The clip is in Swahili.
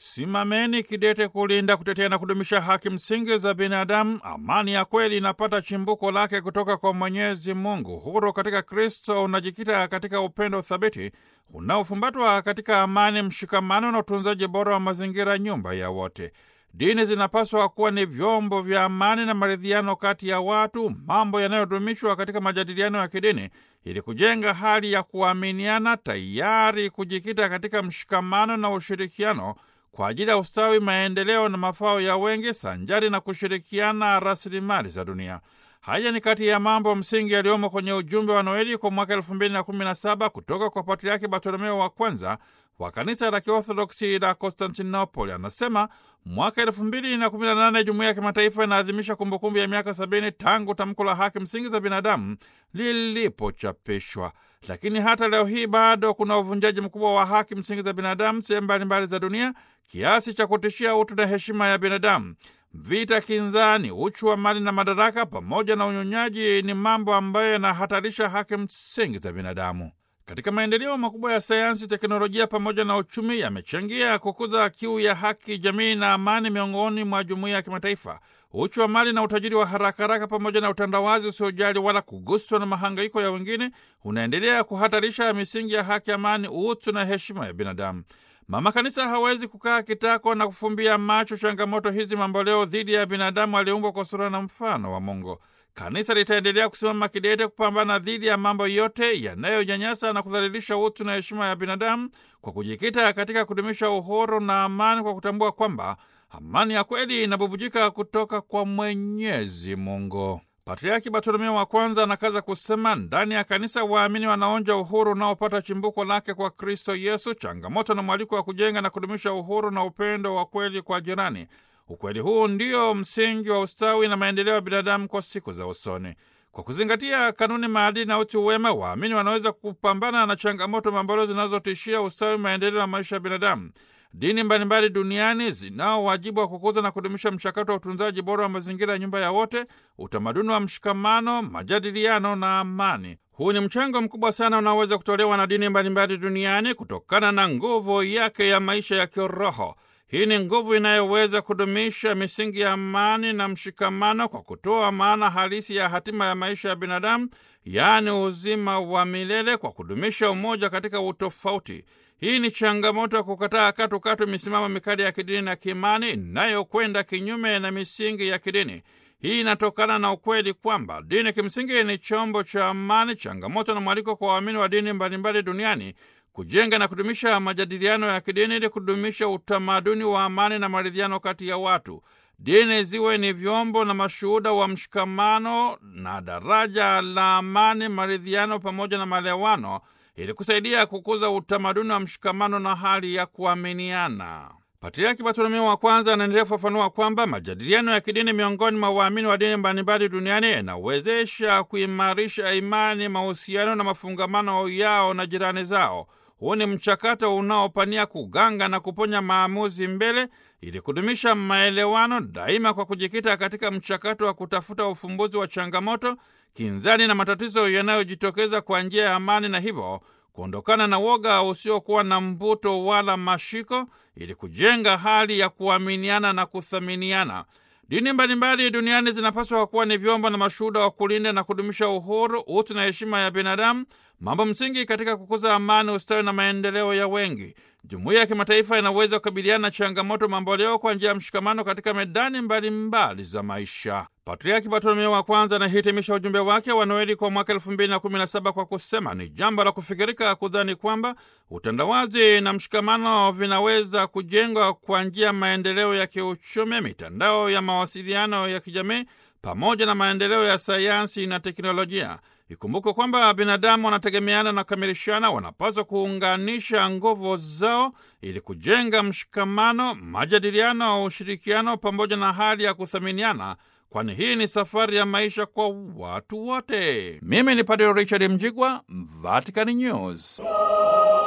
Simameni kidete kulinda, kutetea na kudumisha haki msingi za binadamu. Amani ya kweli inapata chimbuko lake kutoka kwa Mwenyezi Mungu. Uhuru katika Kristo unajikita katika upendo thabiti unaofumbatwa katika amani, mshikamano na utunzaji bora wa mazingira, nyumba ya wote. Dini zinapaswa kuwa ni vyombo vya amani na maridhiano kati ya watu, mambo yanayodumishwa katika majadiliano ya kidini ili kujenga hali ya kuaminiana, tayari kujikita katika mshikamano na ushirikiano kwa ajili ya ustawi, maendeleo na mafao ya wengi, sanjari na kushirikiana rasilimali za dunia. Haya ni kati ya mambo msingi yaliyomo kwenye ujumbe wa Noeli kwa mwaka 2017 kutoka kwa Patriaki Bartolomeo wa kwanza wa kanisa la Kiorthodoksi la Konstantinopoli. Anasema mwaka 2018 jumuiya ya kimataifa inaadhimisha kumbukumbu ya miaka 70 tangu tamko la haki msingi za binadamu lilipochapishwa. Lakini hata leo hii bado kuna uvunjaji mkubwa wa haki msingi za binadamu sehemu mbalimbali za dunia, kiasi cha kutishia utu na heshima ya binadamu. Vita kinzani, uchu wa mali na madaraka, pamoja na unyonyaji ni mambo ambayo yanahatarisha haki msingi za binadamu. Katika maendeleo makubwa ya sayansi, teknolojia pamoja na uchumi yamechangia kukuza kiu ya haki, jamii na amani miongoni mwa jumuiya ya kimataifa. Uchu wa mali na utajiri wa haraka haraka pamoja na utandawazi usiojali wala kuguswa na mahangaiko ya wengine unaendelea kuhatarisha misingi ya haki, amani, utu na heshima ya binadamu. Mama Kanisa hawezi kukaa kitako na kufumbia macho changamoto hizi mamboleo dhidi ya binadamu aliumbwa kwa sura na mfano wa Mungu. Kanisa litaendelea kusimama kidete kupambana dhidi ya mambo yote yanayonyanyasa na kudhalilisha utu na heshima ya binadamu kwa kujikita katika kudumisha uhuru na amani, kwa kutambua kwamba amani ya kweli inabubujika kutoka kwa Mwenyezi Mungu. Patriaki Bartolomeo wa kwanza anakaza kusema, ndani ya kanisa waamini wanaonja uhuru unaopata chimbuko lake kwa Kristo Yesu, changamoto na mwaliko wa kujenga na kudumisha uhuru na upendo wa kweli kwa jirani. Ukweli huu ndio msingi wa ustawi na maendeleo ya binadamu kwa siku za usoni. Kwa kuzingatia kanuni, maadili na utu wema, waamini wanaweza kupambana na changamoto mamboleo zinazotishia ustawi, maendeleo na maisha ya binadamu. Dini mbalimbali duniani zinao wajibu wa kukuza na kudumisha mchakato wa utunzaji bora wa mazingira ya nyumba ya wote, utamaduni wa mshikamano, majadiliano na amani. Huu ni mchango mkubwa sana unaoweza kutolewa na dini mbalimbali duniani kutokana na nguvu yake ya maisha ya kiroho. Hii ni nguvu inayoweza kudumisha misingi ya amani na mshikamano kwa kutoa maana halisi ya hatima ya maisha ya binadamu, yaani uzima wa milele, kwa kudumisha umoja katika utofauti. Hii ni changamoto ya kukataa katukatu misimamo mikali ya kidini na kiimani inayokwenda kinyume na misingi ya kidini. Hii inatokana na ukweli kwamba dini kimsingi ni chombo cha amani, changamoto na mwaliko kwa waamini wa dini mbalimbali duniani kujenga na kudumisha majadiliano ya kidini ili kudumisha utamaduni wa amani na maridhiano kati ya watu. Dini ziwe ni vyombo na mashuhuda wa mshikamano na daraja la amani, maridhiano pamoja na maelewano ili kusaidia kukuza utamaduni wa mshikamano na hali ya kuaminiana. Patriaki Bartolomeo wa kwanza anaendelea kufafanua kwamba majadiliano ya kidini miongoni mwa waamini wa dini mbalimbali duniani yanawezesha kuimarisha imani, mahusiano na mafungamano yao na jirani zao. Huu ni mchakato unaopania kuganga na kuponya maamuzi mbele ili kudumisha maelewano daima, kwa kujikita katika mchakato wa kutafuta ufumbuzi wa changamoto, kinzani na matatizo yanayojitokeza kwa njia ya amani, na hivyo kuondokana na woga usiokuwa na mvuto wala mashiko ili kujenga hali ya kuaminiana na kuthaminiana. Dini mbalimbali duniani zinapaswa kuwa ni vyombo na mashuhuda wa kulinda na kudumisha uhuru, utu na heshima ya binadamu, mambo msingi katika kukuza amani, ustawi na maendeleo ya wengi. Jumuiya ya kimataifa inaweza kukabiliana na changamoto mamboleo kwa njia ya mshikamano katika medani mbalimbali za maisha. Patriaki Bartolomeo wa kwanza anahitimisha ujumbe wake wa Noeli kwa mwaka 2017 kwa kusema, ni jambo la kufikirika kudhani kwamba utandawazi na mshikamano vinaweza kujengwa kwa njia ya maendeleo ya kiuchumi, mitandao ya mawasiliano ya kijamii pamoja na maendeleo ya sayansi na teknolojia. Ikumbuke kwamba binadamu wanategemeana na kukamilishana, wanapaswa kuunganisha nguvu zao ili kujenga mshikamano, majadiliano, ushirikiano pamoja na hali ya kuthaminiana, kwani hii ni safari ya maisha kwa watu wote. Mimi ni Padre Richard Mjigwa, Vatican News.